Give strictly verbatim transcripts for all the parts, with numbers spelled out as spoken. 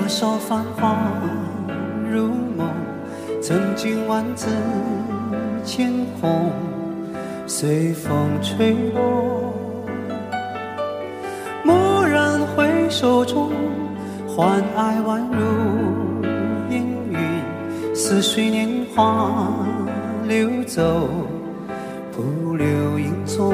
少繁华如梦，曾经万紫千红，随风吹落。蓦然回首中，欢爱宛如烟云，似水年华流走，不留影踪。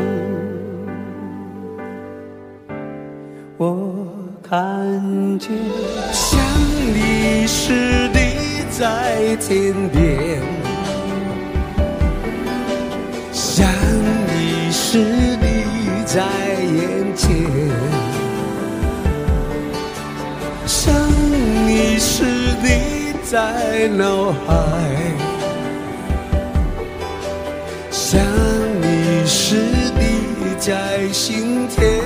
我看见想你时你在天边，想你时你在眼前，想你时你在脑海，想你时你在心田。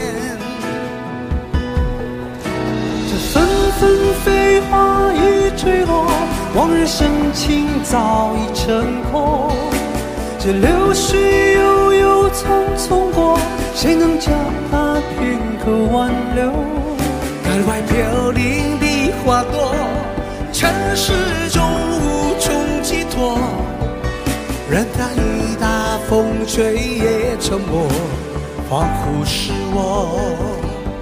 纷纷飞花已坠落，往日深情早已成空。这流水悠悠匆匆过，谁能将它片刻挽留？ 感怀飘零的花朵，尘世中无从寄托，任它雨打风吹也沉默，仿佛是我。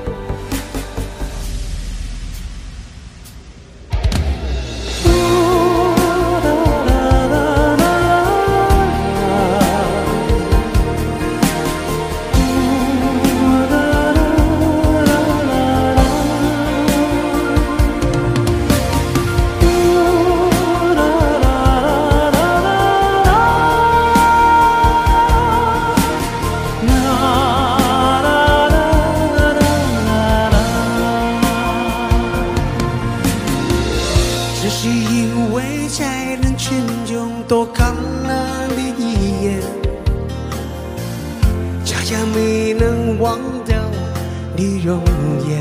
只是因为在人群中多看了你一眼，恰恰没能忘掉你容颜。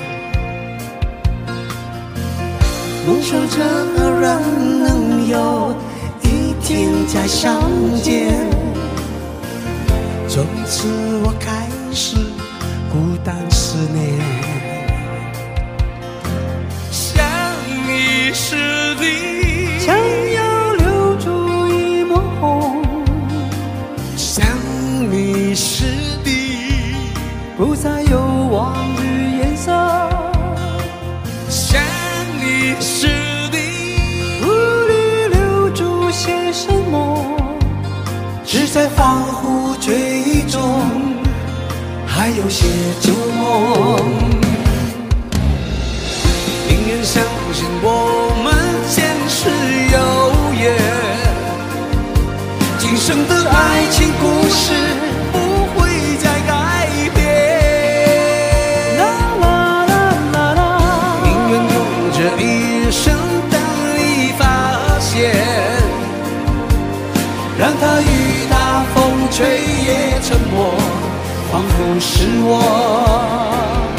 梦想着偶然能有一天再相见，从此我开始孤单思念。是你想要留住一抹红， 想你是你不再有往日颜色。 想你是你无力留住些什么，只在恍惚追忆中还有些旧梦。 宁愿相信我们前世有缘，今生的爱情故事不会再改变。宁愿用这一生等你发现，让它雨打风吹也沉默，仿佛是我。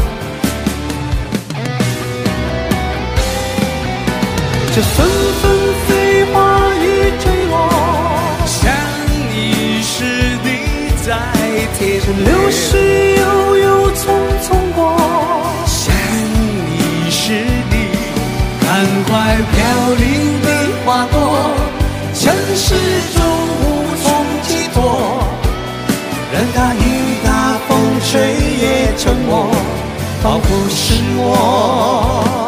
这纷纷飞花已坠落， 想你时你在天边， 流水悠悠匆匆过， 想你时你感怀飘零的花朵，尘世中无从寄托，任它雨打风吹也沉默，仿佛是我。